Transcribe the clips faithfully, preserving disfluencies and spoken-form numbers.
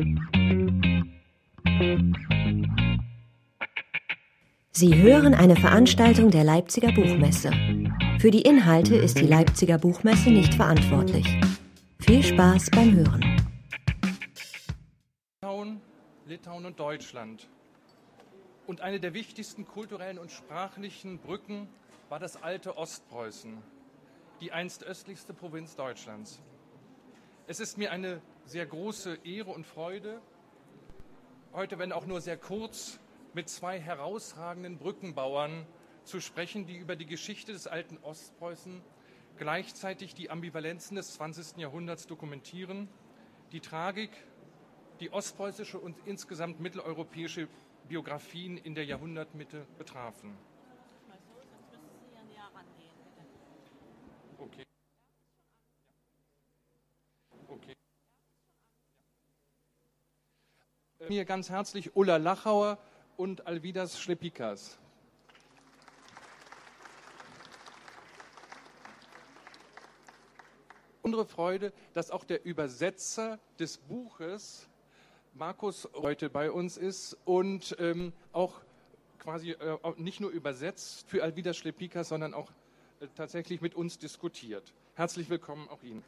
Sie hören eine Veranstaltung der Leipziger Buchmesse. Für die Inhalte ist die Leipziger Buchmesse nicht verantwortlich. Viel Spaß beim Hören. Litauen, Litauen und Deutschland. Und eine der wichtigsten kulturellen und sprachlichen Brücken war das alte Ostpreußen, die einst östlichste Provinz Deutschlands. Es ist mir eine sehr große Ehre und Freude, heute, wenn auch nur sehr kurz, mit zwei herausragenden Brückenbauern zu sprechen, die über die Geschichte des alten Ostpreußen gleichzeitig die Ambivalenzen des zwanzigsten Jahrhunderts dokumentieren, die Tragik, die ostpreußische und insgesamt mitteleuropäische Biografien in der Jahrhundertmitte betrafen. Okay. Okay. Mir ganz herzlich Ulla Lachauer und Alvidas Šlepikas. Unsere Freude, dass auch der Übersetzer des Buches, Markus, heute bei uns ist und ähm, auch quasi äh, nicht nur übersetzt für Alvidas Šlepikas, sondern auch äh, tatsächlich mit uns diskutiert. Herzlich willkommen auch Ihnen.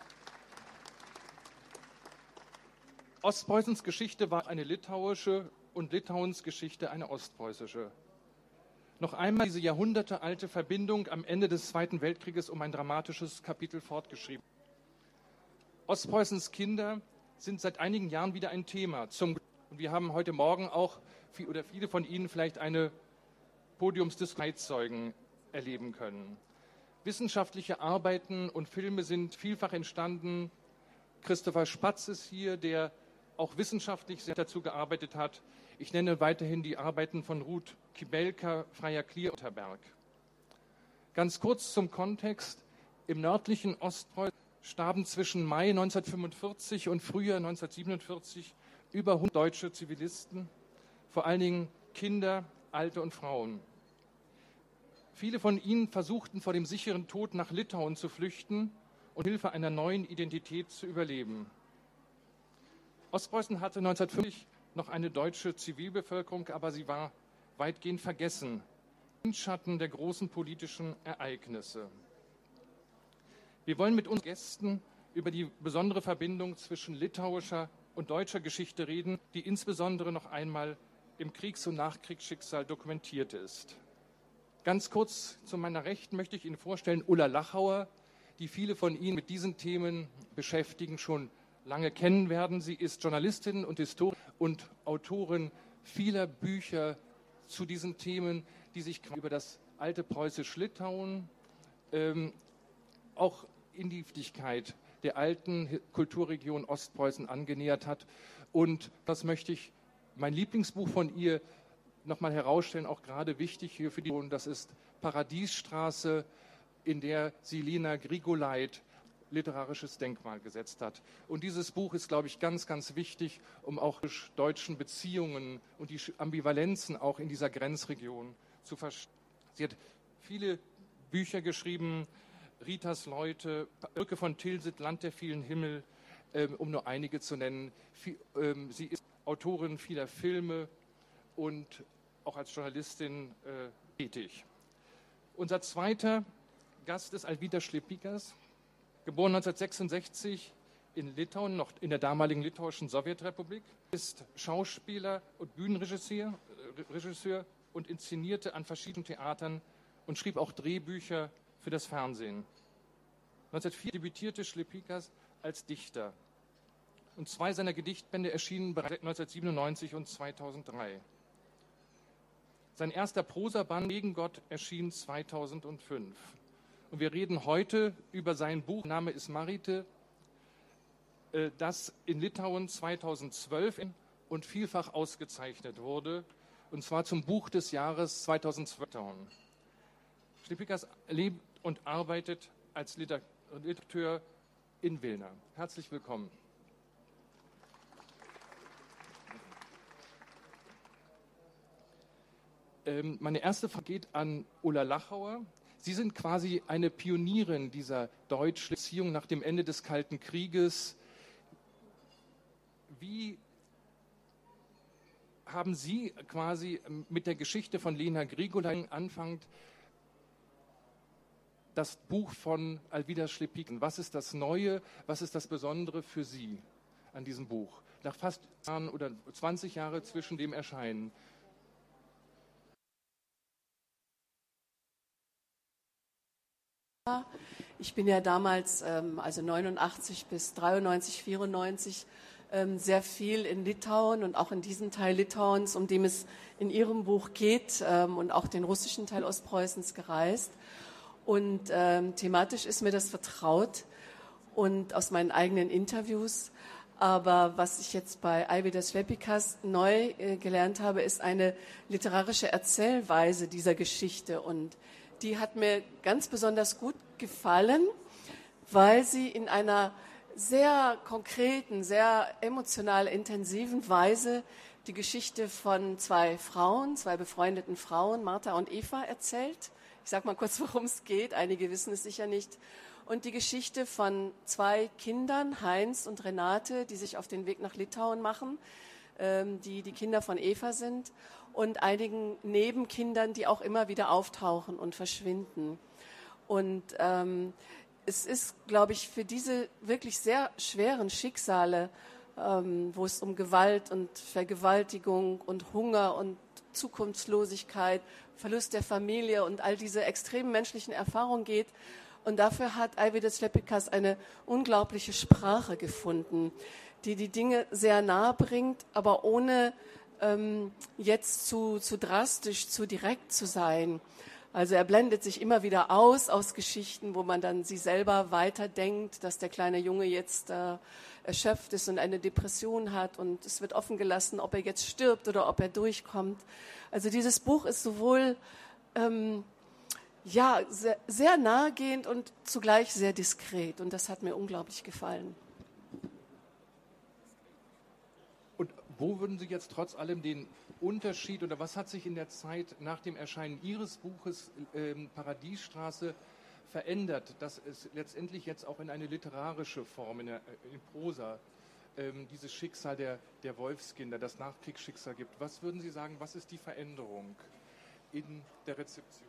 Ostpreußens Geschichte war eine litauische und Litauens Geschichte eine ostpreußische. Noch einmal diese jahrhundertealte Verbindung am Ende des Zweiten Weltkrieges um ein dramatisches Kapitel fortgeschrieben. Ostpreußens Kinder sind seit einigen Jahren wieder ein Thema. Zum und wir haben heute Morgen auch, oder viele von Ihnen vielleicht eine Podiumsdiskussion erleben können. Wissenschaftliche Arbeiten und Filme sind vielfach entstanden. Christopher Spatz ist hier, der auch wissenschaftlich sehr dazu gearbeitet hat. Ich nenne weiterhin die Arbeiten von Ruth Kibelka, Freya Klierunterberg. Ganz kurz zum Kontext. Im nördlichen Ostpreußen starben zwischen Mai neunzehnhundertfünfundvierzig und Frühjahr neunzehnhundertsiebenundvierzig über hundert deutsche Zivilisten, vor allen Dingen Kinder, Alte und Frauen. Viele von ihnen versuchten vor dem sicheren Tod nach Litauen zu flüchten und Hilfe einer neuen Identität zu überleben. Ostpreußen hatte neunzehnhundertfünfzig noch eine deutsche Zivilbevölkerung, aber sie war weitgehend vergessen im Schatten der großen politischen Ereignisse. Wir wollen mit unseren Gästen über die besondere Verbindung zwischen litauischer und deutscher Geschichte reden, die insbesondere noch einmal im Kriegs- und Nachkriegsschicksal dokumentiert ist. Ganz kurz zu meiner Rechten möchte ich Ihnen vorstellen Ulla Lachauer, die viele von Ihnen mit diesen Themen beschäftigen, schon lange kennen werden. Sie ist Journalistin und Historikerin und Autorin vieler Bücher zu diesen Themen, die sich über das alte Preußisch-Litauen, ähm, auch in die Wichtigkeit der alten Kulturregion Ostpreußen angenähert hat. Und das möchte ich, mein Lieblingsbuch von ihr, nochmal herausstellen, auch gerade wichtig hier für die Region. Das ist Paradiesstraße, in der sie Lena Grigoleit literarisches Denkmal gesetzt hat. Und dieses Buch ist, glaube ich, ganz, ganz wichtig, um auch deutschen Beziehungen und die Ambivalenzen auch in dieser Grenzregion zu verstehen. Sie hat viele Bücher geschrieben, Ritas Leute, Brücke von Tilsit, Land der vielen Himmel, ähm, um nur einige zu nennen. Viel, ähm, sie ist Autorin vieler Filme und auch als Journalistin äh, tätig. Unser zweiter Gast ist Alvidas Šlepikas, geboren neunzehnhundertsechsundsechzig in Litauen, noch in der damaligen litauischen Sowjetrepublik, ist Schauspieler und Bühnenregisseur äh, Regisseur und inszenierte an verschiedenen Theatern und schrieb auch Drehbücher für das Fernsehen. neunzehnhundertvier debütierte Šlepikas als Dichter und zwei seiner Gedichtbände erschienen bereits neunzehnhundertsiebenundneunzig und zweitausenddrei. Sein erster Prosaband Gegen Gott erschien zweitausendfünf. Und wir reden heute über sein Buch, Name ist Marite, das in Litauen zweitausendzwölf und vielfach ausgezeichnet wurde, und zwar zum Buch des Jahres zweitausendzwölf. Šlepikas lebt und arbeitet als Redakteur in Vilna. Herzlich willkommen. Ähm, meine erste Frage geht an Ulla Lachauer. Sie sind quasi eine Pionierin dieser deutschen Beziehung nach dem Ende des Kalten Krieges. wie haben Sie quasi mit der Geschichte von Lena Grigolay anfangt, das Buch von Alvida Schlepikhin? Was ist das Neue, was ist das Besondere für Sie an diesem Buch? Nach fast Jahren oder zwanzig Jahre zwischen dem Erscheinen. Ich bin ja damals, also neunundachtzig bis dreiundneunzig, vierundneunzig, sehr viel in Litauen und auch in diesem Teil Litauens, um dem es in Ihrem Buch geht, und auch den russischen Teil Ostpreußens gereist. Und ähm, thematisch ist mir das vertraut und aus meinen eigenen Interviews. Aber was ich jetzt bei Alvida Šlepikas neu äh, gelernt habe, ist eine literarische Erzählweise dieser Geschichte. Und die hat mir ganz besonders gut gefallen, weil sie in einer sehr konkreten, sehr emotional intensiven Weise die Geschichte von zwei Frauen, zwei befreundeten Frauen, Martha und Eva, erzählt. Ich sage mal kurz, worum es geht. Einige wissen es sicher nicht. Und die Geschichte von zwei Kindern, Heinz und Renate, die sich auf den Weg nach Litauen machen, ähm, die die Kinder von Eva sind, und einigen Nebenkindern, die auch immer wieder auftauchen und verschwinden. Und ähm, es ist, glaube ich, für diese wirklich sehr schweren Schicksale, ähm, wo es um Gewalt und Vergewaltigung und Hunger und Zukunftslosigkeit, Verlust der Familie und all diese extremen menschlichen Erfahrungen geht. Und dafür hat Alvida Šlepikas eine unglaubliche Sprache gefunden, die die Dinge sehr nahe bringt, aber ohne ähm, jetzt zu, zu drastisch, zu direkt zu sein. Also er blendet sich immer wieder aus, aus Geschichten, wo man dann sie selber weiterdenkt, dass der kleine Junge jetzt äh, erschöpft ist und eine Depression hat, und es wird offen gelassen, ob er jetzt stirbt oder ob er durchkommt. Also dieses Buch ist sowohl ähm, ja, sehr, sehr nahegehend und zugleich sehr diskret, und das hat mir unglaublich gefallen. Und wo würden Sie jetzt trotz allem den Unterschied, oder was hat sich in der Zeit nach dem Erscheinen Ihres Buches ähm, Paradiesstraße verändert, dass es letztendlich jetzt auch in eine literarische Form, in, der, in Prosa, ähm, dieses Schicksal der, der Wolfskinder, das Nachkriegsschicksal gibt? Was würden Sie sagen, was ist die Veränderung in der Rezeption?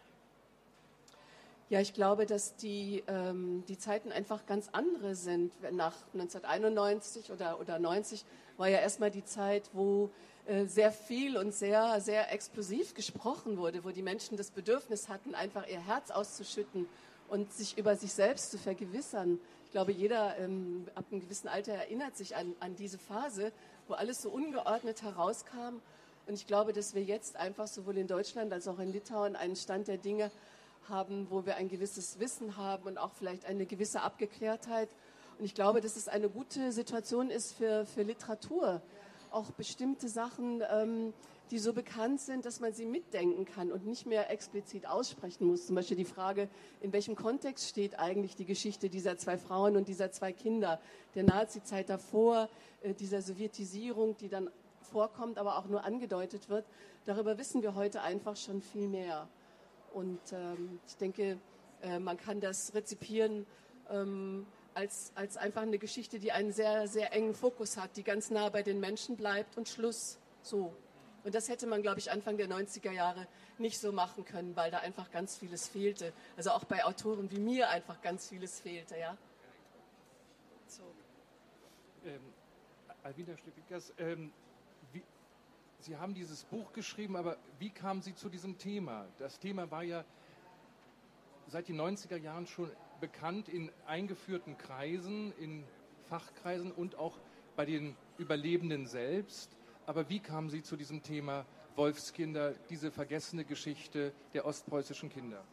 Ja, ich glaube, dass die, ähm, die Zeiten einfach ganz andere sind. Nach neunzehnhunderteinundneunzig oder, oder neunzig war ja erstmal die Zeit, wo äh, sehr viel und sehr, sehr explosiv gesprochen wurde, wo die Menschen das Bedürfnis hatten, einfach ihr Herz auszuschütten und sich über sich selbst zu vergewissern. Ich glaube, jeder ähm, ab einem gewissen Alter erinnert sich an, an diese Phase, wo alles so ungeordnet herauskam. Und ich glaube, dass wir jetzt einfach sowohl in Deutschland als auch in Litauen einen Stand der Dinge haben, wo wir ein gewisses Wissen haben und auch vielleicht eine gewisse Abgeklärtheit. Und ich glaube, dass es eine gute Situation ist für, für Literatur. Auch bestimmte Sachen, ähm, die so bekannt sind, dass man sie mitdenken kann und nicht mehr explizit aussprechen muss. Zum Beispiel die Frage, in welchem Kontext steht eigentlich die Geschichte dieser zwei Frauen und dieser zwei Kinder, der Nazi-Zeit davor, äh, dieser Sowjetisierung, die dann vorkommt, aber auch nur angedeutet wird. Darüber wissen wir heute einfach schon viel mehr. Und ähm, ich denke, äh, man kann das rezipieren ähm, als, als einfach eine Geschichte, die einen sehr, sehr engen Fokus hat, die ganz nah bei den Menschen bleibt, und Schluss. So. Und das hätte man, glaube ich, Anfang der neunziger Jahre nicht so machen können, weil da einfach ganz vieles fehlte. Also auch bei Autoren wie mir einfach ganz vieles fehlte. Ja? So. Ähm, Alvida Šlepikas, ähm, wie, Sie haben dieses Buch geschrieben, aber wie kamen Sie zu diesem Thema? Das Thema war ja seit den neunziger Jahren schon bekannt in eingeführten Kreisen, in Fachkreisen und auch bei den Überlebenden selbst. Aber wie kamen Sie zu diesem Thema Wolfskinder, diese vergessene Geschichte der ostpreußischen Kinder?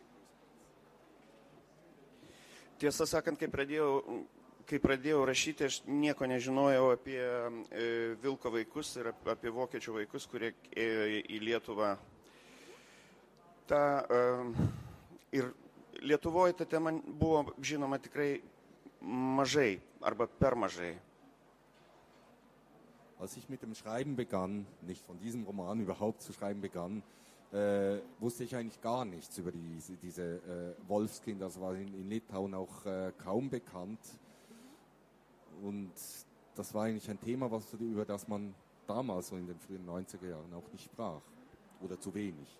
Tiesą sakant, kai pradėjau, kai pradėjau rašyti, aš nieko nežinojau apie e, vilko vaikus ir apie vokiečių vaikus, kurie ėjo į Lietuvą. Ta, e, ir Lietuvoje ta tema buvo žinoma tikrai mažai arba per mažai. Als ich mit dem Schreiben begann, nicht von diesem Roman überhaupt zu schreiben begann, äh, wusste ich eigentlich gar nichts über die, diese äh, Wolfskinder. Das war in, in Litauen auch äh, kaum bekannt. Und das war eigentlich ein Thema, was, über das man damals so in den frühen neunziger Jahren auch nicht sprach oder zu wenig.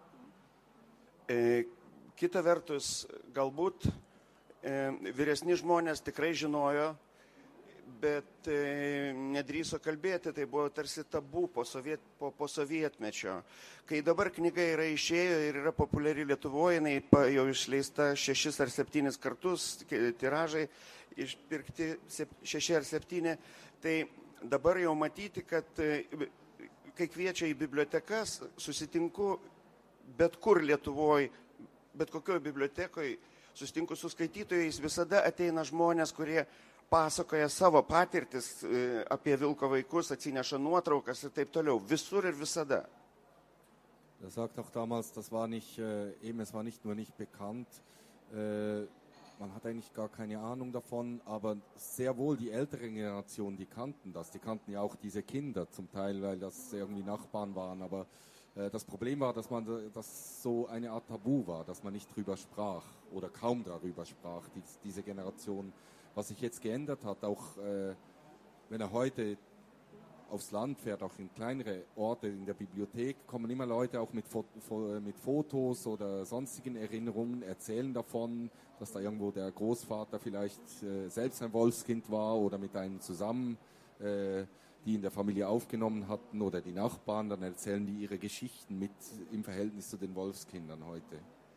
E, kita vertus, galbūt e, vyresni žmonės tikrai žinojo, bet e, nedrįso kalbėti, tai buvo tarsi tabu po, soviet, po, po sovietmečio. Kai dabar knyga yra išėjo ir yra populiari Lietuvoje, jinai jau išleista šešis ar septynis kartus, tiražai išpirkti šeši ar septyni, tai dabar jau matyti, kad kai kviečia į bibliotekas, susitinku bet kur Lietuvoje, bet kokioje bibliotekoje, susitinku su skaitytojais, visada ateina žmonės, kurie pasakoja savo patirtis apie Vilko vaikus, atsineša nuotraukas ir taip toliau, visur ir visada. Er sagt auch damals, das war nicht, äh, eben, es war nicht nur nicht bekannt, äh, man hat eigentlich gar keine Ahnung davon, aber sehr wohl die ältere Generation, die kannten das. Die kannten ja auch diese Kinder zum Teil, weil das irgendwie Nachbarn waren. Aber äh, das Problem war, dass man dass so eine Art Tabu war, dass man nicht drüber sprach oder kaum darüber sprach, die, diese Generation. Was sich jetzt geändert hat, auch äh, wenn er heute aufs Land fährt, auch in kleinere Orte in der Bibliothek, kommen immer Leute auch mit, Fo- mit Fotos oder sonstigen Erinnerungen, erzählen davon, dass da irgendwo der Großvater vielleicht äh, selbst ein Wolfskind war oder mit einem zusammen, äh, die in der Familie aufgenommen hatten oder die Nachbarn, dann erzählen die ihre Geschichten mit im Verhältnis zu den Wolfskindern heute.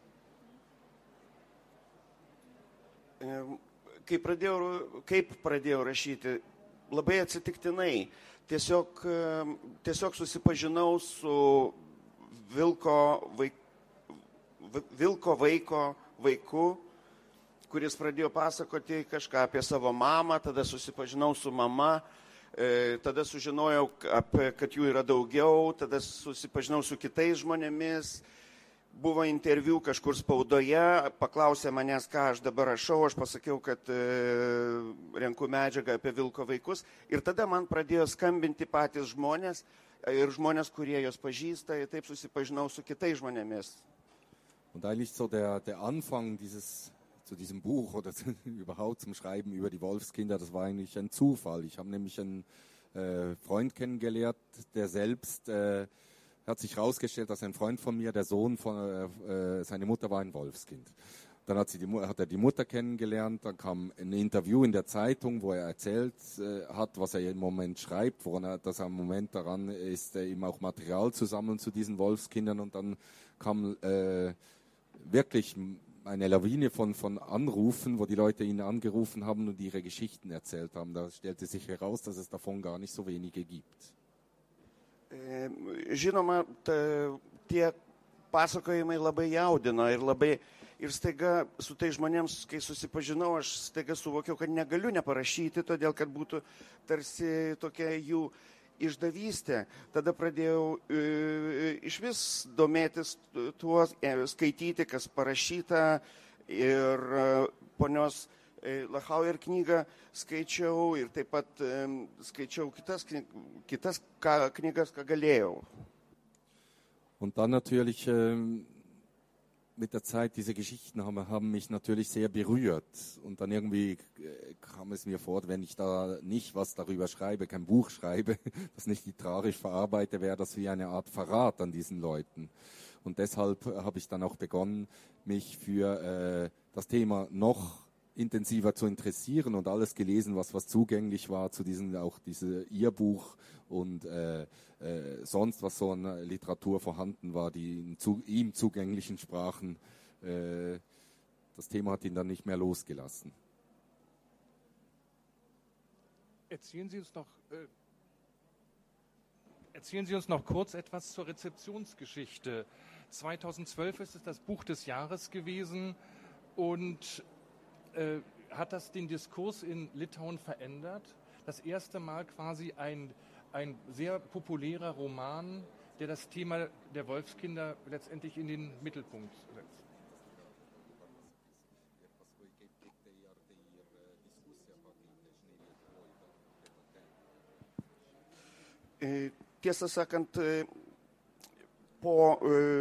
Ähm, kaip pradėjau, kaip pradėjau rašyti, labai atsitiktinai. Tiesiog, tiesiog susipažinau su Vilko, vaik, Vilko vaiko vaiku, kuris pradėjo pasakoti kažką apie savo mamą, tada susipažinau su mama, tada sužinojau, apie, kad jų yra daugiau, tada susipažinau su kitais žmonėmis. Buvo interviu kažkur spaudoje, paklausė manęs, ką aš dabar rašau, aš pasakiau, kad e, renku medžiagą apie Vilko vaikus. Ir tada man pradėjo skambinti patys žmonės ir žmonės, kurie jos pažįsta, ir taip susipažinau su kitais žmonėmis. Und eigentlich so der, der Anfang dieses, zu diesem Buch oder zu, überhaupt zum Schreiben über die Wolfskinder, das war eigentlich ein Zufall. Ich habe nämlich einen äh, Freund kennengelernt, der selbst... Äh, hat sich herausgestellt, dass ein Freund von mir, der Sohn von, äh, seine Mutter war ein Wolfskind. Dann hat, sie die, hat er die Mutter kennengelernt, dann kam ein Interview in der Zeitung, wo er erzählt äh, hat, was er im Moment schreibt, woran er, dass er im Moment daran ist, äh, eben auch Material zu sammeln zu diesen Wolfskindern. Und dann kam äh, wirklich eine Lawine von, von Anrufen, wo die Leute ihn angerufen haben und ihre Geschichten erzählt haben. Da stellte sich heraus, dass es davon gar nicht so wenige gibt. Žinoma, ta, tie pasakojimai labai jaudino ir labai, ir staiga su tai žmonėms, kai susipažinau, aš staiga suvokiau, kad negaliu neparašyti, todėl kad būtų tarsi tokia jų išdavystė. Tada pradėjau e, iš vis domėtis tuo, e, skaityti, kas parašyta, ir e, ponios Lachauer knygą skaičiau ir taip pat ähm, skaičiau kitas, kitas ką, knygas, ką galėjau. Und dann natürlich ähm, mit der Zeit, diese Geschichten haben, haben mich natürlich sehr berührt. Und dann irgendwie äh, kam es mir vor, wenn ich da nicht was darüber schreibe, kein Buch schreibe, das nicht literarisch verarbeite, wäre das wie eine Art Verrat an diesen Leuten. Und deshalb habe ich dann auch begonnen, mich für äh, das Thema noch intensiver zu interessieren und alles gelesen, was, was zugänglich war zu diesem, auch diese Ihr-Buch und äh, äh, sonst, was so an Literatur vorhanden war, die in zu, ihm zugänglichen Sprachen. Äh, das Thema hat ihn dann nicht mehr losgelassen. Erzählen Sie uns noch, äh, erzählen Sie uns noch kurz etwas zur Rezeptionsgeschichte. zweitausendzwölf ist es das Buch des Jahres gewesen und Äh, hat das den Diskurs in Litauen verändert? Das erste Mal quasi ein, ein sehr populärer Roman, der das Thema der Wolfskinder letztendlich in den Mittelpunkt setzt. Tiesą sakant, po...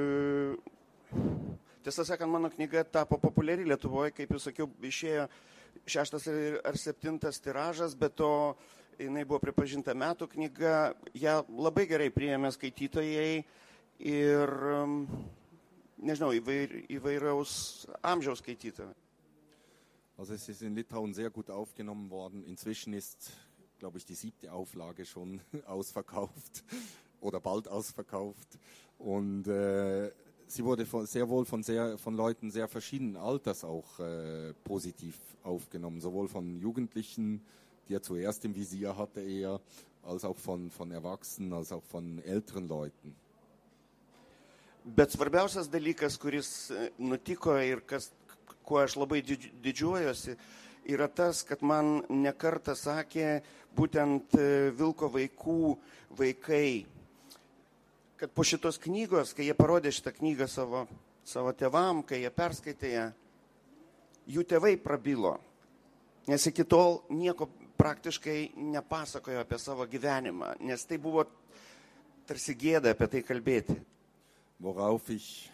Tiesą sakant, mano knyga tapo populiari Lietuvoje, kaip jau sakiau, išėjo šeštas ar septintas tiražas, bet to jinai buvo pripažinta metų knyga, ją labai gerai priėmė skaitytojai ir, nežinau, įvair, įvairaus amžiaus skaitytojai. Also es ist in Litauen sehr gut aufgenommen worden. Inzwischen ist, glaube ich, die siebte Auflage schon ausverkauft oder bald ausverkauft. Und äh, sie wurde von, sehr wohl von, sehr, von Leuten sehr verschiedenen Alters auch äh, positiv aufgenommen. Sowohl von Jugendlichen, die er zuerst im Visier hatte eher, als auch von, von Erwachsenen, als auch von älteren Leuten. Bet svarbiausias dalykas, kuris nutiko ir kas, kuo aš labai didžiuojuosi, yra tas, kad man nekartą sakė būtent Vilko vaikų vaikai, kad po šitos knygos, kai jie parodė šitą knygą savo, savo tėvam, kai jie perskaitė ją, jų tėvai prabilo, nes iki tol nieko praktiškai nepasakojo apie savo gyvenimą, nes tai buvo tarsi gėda apie tai kalbėti. Worauf ich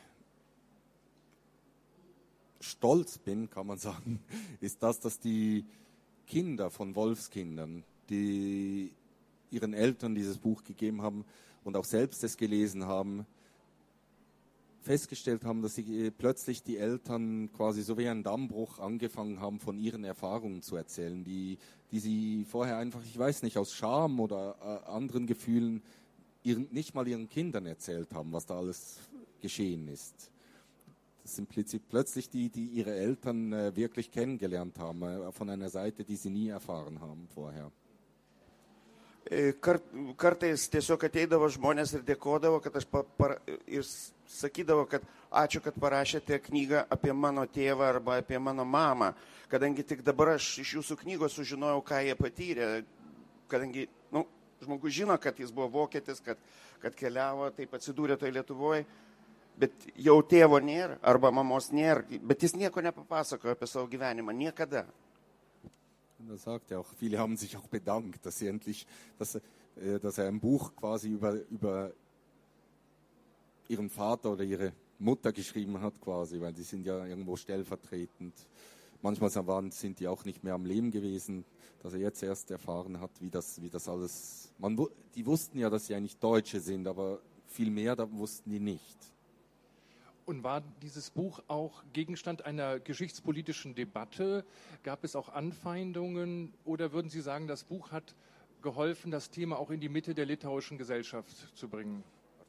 stolz bin, kann man sagen, ist das, dass die Kinder von Wolfskindern, die ihren Eltern dieses Buch gegeben haben und auch selbst es gelesen haben, festgestellt haben, dass sie plötzlich die Eltern quasi so wie ein Dammbruch angefangen haben, von ihren Erfahrungen zu erzählen, die, die sie vorher einfach, ich weiß nicht, aus Scham oder äh, anderen Gefühlen ihren, nicht mal ihren Kindern erzählt haben, was da alles geschehen ist. Das sind plötzlich die, die ihre Eltern äh, wirklich kennengelernt haben, äh, von einer Seite, die sie nie erfahren haben vorher. Kart, kartais tiesiog ateidavo žmonės ir dėkodavo, kad aš pa, pa, ir sakydavo, kad ačiū, kad parašėte knygą apie mano tėvą arba apie mano mamą, kadangi tik dabar aš iš jūsų knygos sužinojau, ką jie patyrė, kadangi nu, žmogus žino, kad jis buvo vokietis, kad, kad keliavo, taip atsidūrė toje Lietuvoje, bet jau tėvo nėra arba mamos nėra, bet jis nieko nepapasakojo apie savo gyvenimą, niekada. Und er sagt ja auch, viele haben sich auch bedankt, dass sie endlich, dass, äh, dass er ein Buch quasi über, über ihren Vater oder ihre Mutter geschrieben hat quasi, weil die sind ja irgendwo stellvertretend. Manchmal waren, sind die auch nicht mehr am Leben gewesen, dass er jetzt erst erfahren hat, wie das, wie das alles, man, die wussten ja, dass sie eigentlich Deutsche sind, aber viel mehr da wussten die nicht. Und war dieses Buch auch Gegenstand einer geschichtspolitischen Debatte? Gab es auch Anfeindungen? Oder würden Sie sagen, das Buch hat geholfen, das Thema auch in die Mitte der litauischen Gesellschaft zu bringen?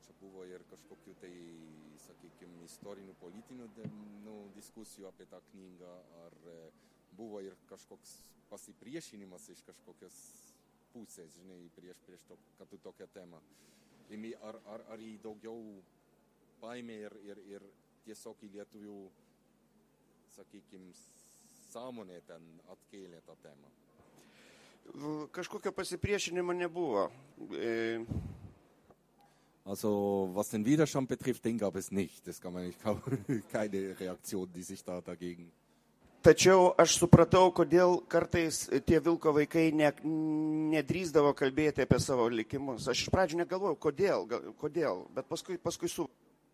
Baimė ir, ir, ir tiesiog į lietuvių, sakykime, sąmonę ten atkėlė tą temą. Kažkokio pasipriešinimo nebuvo. E... Also, was den Widerstand betrifft, den gab es nicht. Es gab eigentlich keine Reaktion, die sich da dagegen. Tačiau aš supratau, kodėl kartais tie Vilko vaikai ne, nedrįsdavo kalbėti apie savo likimus. Aš iš pradžių negalvojau, kodėl, kodėl, bet paskui, paskui su.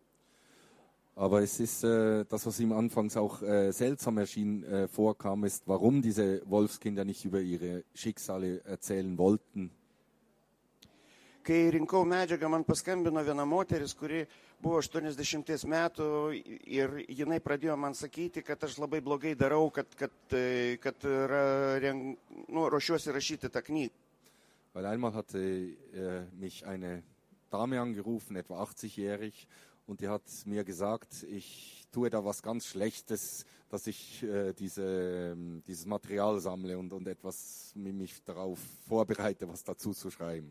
Aber es ist, äh, das, was ihm anfangs auch äh, seltsam erschien, äh, vorkam, ist, warum diese Wolfskinder nicht über ihre Schicksale erzählen wollten. Kai rinkau medžiagą, man paskambino viena moteris, kuri buvo aštuoniasdešimties metų ir jinai pradėjo man sakyti, kad aš labai blogai darau, kad, kad, kad nu, ruošiuosi rašyti tą knygą. Weil einmal hatte äh, mich eine Dame angerufen, etwa achtzigjährig, und die hat mir gesagt, ich tue da was ganz Schlechtes, dass ich äh, diese, äh, dieses Material sammle und, und etwas mich darauf vorbereite, was dazu zu schreiben.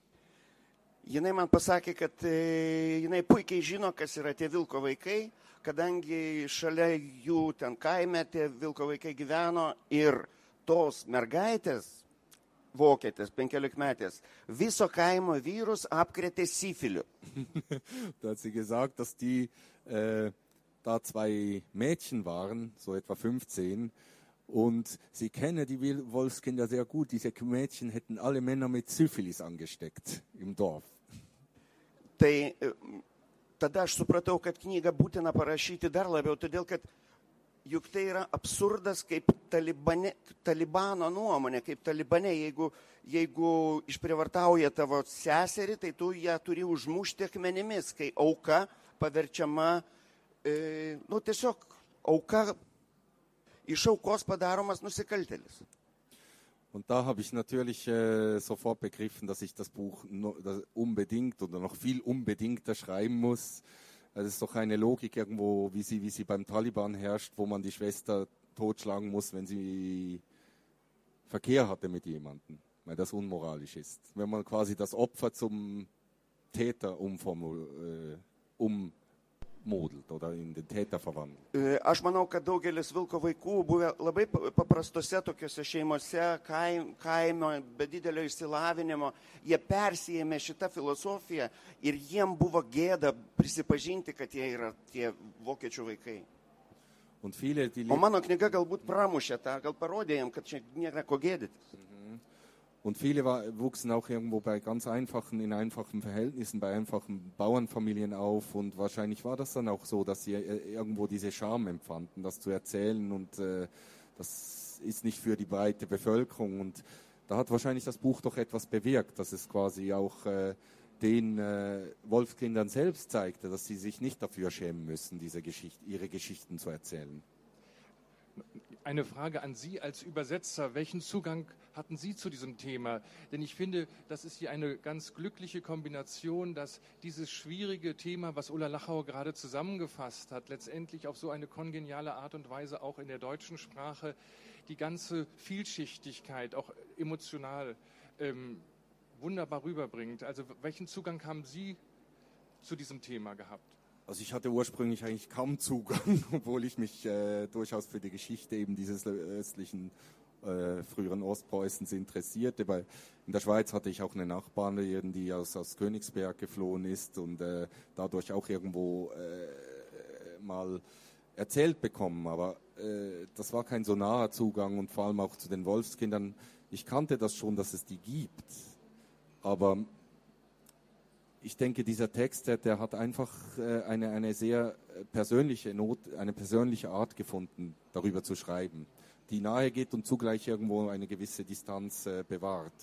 Jinai man pasakė, kad e, jinai puikiai žino, kas yra tie Vilko vaikai, kadangi šalia jų ten kaime tie Vilko vaikai gyveno ir tos mergaitės, vokietės, penkiolikmetės, viso kaimo vyrus apkrėtė sifiliu. Da hat sie gesagt, dass die äh, da zwei Mädchen waren, so etwa fünfzehn, und sie kennen die Wolfskinder sehr gut. Diese Mädchen hätten alle Männer mit Syphilis angesteckt im Dorf. Tai tada aš supratau, kad knygą būtina parašyti dar labiau, todėl kad juk tai yra absurdas kaip talibane, talibano nuomonė, kaip talibane, jeigu, jeigu išprievartauja tavo seserį, tai tu ją turi užmušti akmenimis, kai auka paverčiama, e, nu tiesiog auka, iš aukos padaromas nusikaltėlis. Und da habe ich natürlich äh, sofort begriffen, dass ich das Buch no, das unbedingt oder noch viel unbedingter schreiben muss. Das ist doch eine Logik irgendwo, wie sie, wie sie beim Taliban herrscht, wo man die Schwester totschlagen muss, wenn sie Verkehr hatte mit jemandem, weil das unmoralisch ist. Wenn man quasi das Opfer zum Täter umformul, äh, um modelt oder in den Täter verwandelt. Aš manau, kad daugelis Vilko vaikų buvę labai paprastose tokiose šeimose, kaimo, be didelio išsilavinimo, jie persijėmė šitą filosofiją ir jiem buvo gėda prisipažinti, kad jie yra tie vokiečių vaikai. Und viele, die o mano knyga galbūt pramušė tą, gal parodė jiem, kad čia nėra ko gėdytis. Und viele war, wuchsen auch irgendwo bei ganz einfachen, in einfachen Verhältnissen, bei einfachen Bauernfamilien auf. Und wahrscheinlich war das dann auch so, dass sie irgendwo diese Scham empfanden, das zu erzählen. Und äh, das ist nicht für die breite Bevölkerung. Und da hat wahrscheinlich das Buch doch etwas bewirkt, dass es quasi auch äh, den äh, Wolfskindern selbst zeigte, dass sie sich nicht dafür schämen müssen, diese Geschichte, ihre Geschichten zu erzählen. Eine Frage an Sie als Übersetzer. Welchen Zugang hatten Sie zu diesem Thema? Denn ich finde, das ist hier eine ganz glückliche Kombination, dass dieses schwierige Thema, was Ulla Lachau gerade zusammengefasst hat, letztendlich auf so eine kongeniale Art und Weise auch in der deutschen Sprache die ganze Vielschichtigkeit, auch emotional, ähm, wunderbar rüberbringt. Also welchen Zugang haben Sie zu diesem Thema gehabt? Also ich hatte ursprünglich eigentlich kaum Zugang, obwohl ich mich äh, durchaus für die Geschichte eben dieses östlichen, äh, früheren Ostpreußens interessierte. Weil in der Schweiz hatte ich auch eine Nachbarin, die aus, aus Königsberg geflohen ist und äh, dadurch auch irgendwo äh, mal erzählt bekommen. Aber äh, das war kein so naher Zugang und vor allem auch zu den Wolfskindern. Ich kannte das schon, dass es die gibt, aber ich denke, dieser Text, der, der hat einfach äh, eine, eine sehr persönliche Not, eine persönliche Art gefunden, darüber zu schreiben, die nahe geht und zugleich irgendwo eine gewisse Distanz äh, bewahrt.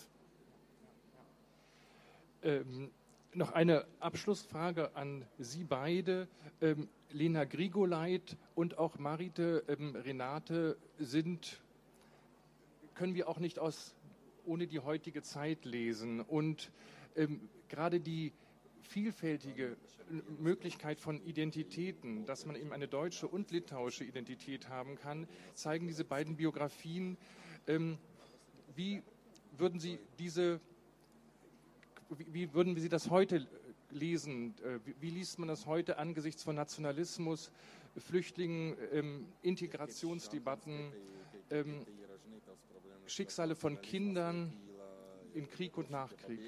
Ähm, noch eine Abschlussfrage an Sie beide. Ähm, Lena Grigoleit und auch Marite ähm, Renate sind, können wir auch nicht aus, ohne die heutige Zeit lesen. Und ähm, gerade die vielfältige Möglichkeit von Identitäten, dass man eben eine deutsche und litauische Identität haben kann, zeigen diese beiden Biografien. Ähm, wie würden Sie diese, wie, wie würden Sie das heute lesen? Äh, wie, wie liest man das heute angesichts von Nationalismus, Flüchtlingen, ähm, Integrationsdebatten, ähm, Schicksale von Kindern in Krieg und Nachkrieg?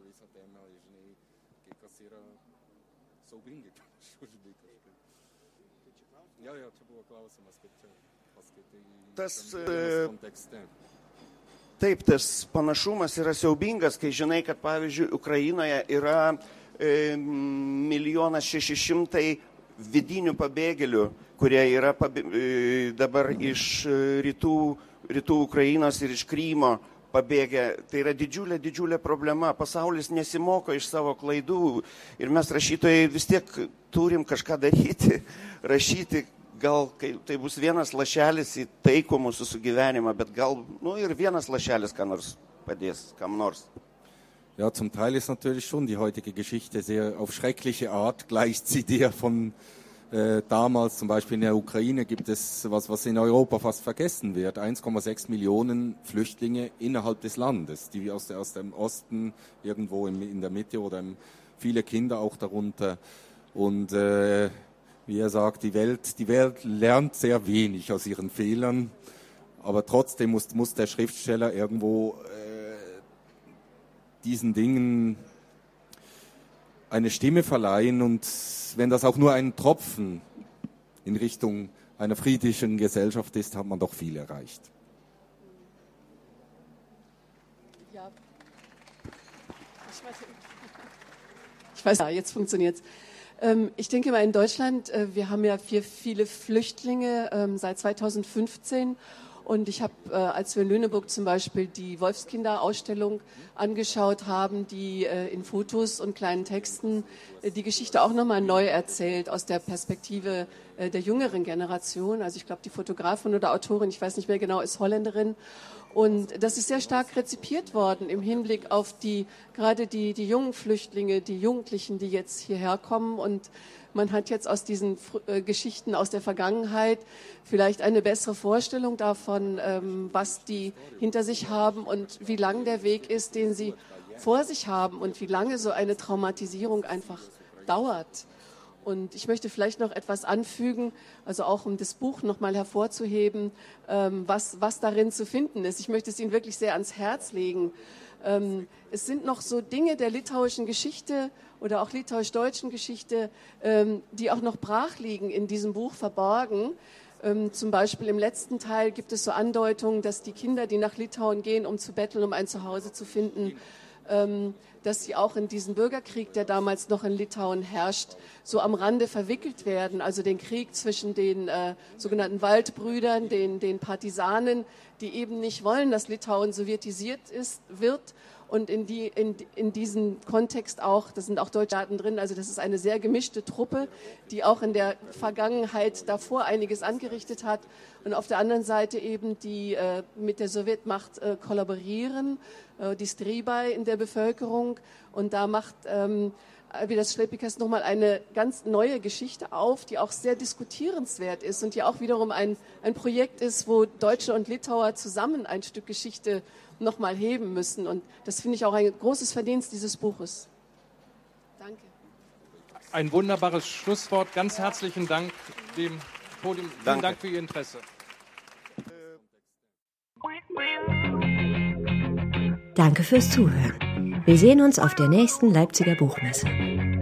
Tas, e, taip, tas panašumas yra siaubingas, kai žinai, kad pavyzdžiui Ukrainoje yra e, milijonas šeši šimtai vidinių pabėgėlių, kurie yra pabė, e, dabar iš rytų, rytų Ukrainos ir iš Krymo pabėgę. Tai yra didžiulė, didžiulė problema. Pasaulis nesimoko iš savo klaidų ir mes rašytojai vis tiek turim kažką daryti, rašyti. Gal tai bus vienas lašelis į taikų mūsų sugyvenimą, bet gal nu, ir vienas lašelis ką nors padės, kam nors. Ja, zum Teil ist natürlich schon die heutige Geschichte sehr auf schreckliche Art, gleicht sie der von äh, damals, zum Beispiel in der Ukraine gibt es was, was in Europa fast vergessen wird, eins Komma sechs Millionen Flüchtlinge innerhalb des Landes, die aus, der, aus dem Osten, irgendwo im, in der Mitte oder im, viele Kinder auch darunter und äh, wie er sagt, die Welt, die Welt lernt sehr wenig aus ihren Fehlern, aber trotzdem muss, muss der Schriftsteller irgendwo äh, diesen Dingen eine Stimme verleihen und wenn das auch nur ein Tropfen in Richtung einer friedlichen Gesellschaft ist, hat man doch viel erreicht. Ja, ich weiß, ich weiß ja, jetzt funktioniert's. Ähm, ich denke mal in Deutschland, äh, wir haben ja viel, viele Flüchtlinge ähm, seit zweitausendfünfzehn. Und ich habe, äh, als wir in Lüneburg zum Beispiel die Wolfskinder-Ausstellung angeschaut haben, die äh, in Fotos und kleinen Texten äh, die Geschichte auch nochmal neu erzählt aus der Perspektive äh, der jüngeren Generation. Also ich glaube, die Fotografin oder Autorin, ich weiß nicht mehr genau, ist Holländerin. Und das ist sehr stark rezipiert worden im Hinblick auf die, gerade die, die jungen Flüchtlinge, die Jugendlichen, die jetzt hierher kommen. Und man hat jetzt aus diesen äh, Geschichten aus der Vergangenheit vielleicht eine bessere Vorstellung davon, ähm, was die hinter sich haben und wie lang der Weg ist, den sie vor sich haben und wie lange so eine Traumatisierung einfach dauert. Und ich möchte vielleicht noch etwas anfügen, also auch um das Buch nochmal hervorzuheben, ähm, was, was darin zu finden ist. Ich möchte es Ihnen wirklich sehr ans Herz legen. Ähm, es sind noch so Dinge der litauischen Geschichte oder auch litauisch-deutschen Geschichte, ähm, die auch noch brach liegen in diesem Buch verborgen. Ähm, zum Beispiel im letzten Teil gibt es so Andeutungen, dass die Kinder, die nach Litauen gehen, um zu betteln, um ein Zuhause zu finden, ähm, dass sie auch in diesen Bürgerkrieg, der damals noch in Litauen herrscht, so am Rande verwickelt werden. Also den Krieg zwischen den äh, sogenannten Waldbrüdern, den, den Partisanen, die eben nicht wollen, dass Litauen sowjetisiert ist, wird. Und in, die, in, in diesem Kontext auch, da sind auch deutsche Daten drin, also das ist eine sehr gemischte Truppe, die auch in der Vergangenheit davor einiges angerichtet hat. Und auf der anderen Seite eben die äh, mit der Sowjetmacht äh, kollaborieren, äh, die Stribai in der Bevölkerung. Und da macht ähm, Alvydas Šlepikas nochmal eine ganz neue Geschichte auf, die auch sehr diskutierenswert ist und die auch wiederum ein, ein Projekt ist, wo Deutsche und Litauer zusammen ein Stück Geschichte nochmal heben müssen. Und das finde ich auch ein großes Verdienst dieses Buches. Danke. Ein wunderbares Schlusswort. Ganz herzlichen Dank dem Podium. Vielen Danke. Dank für Ihr Interesse. Danke fürs Zuhören. Wir sehen uns auf der nächsten Leipziger Buchmesse.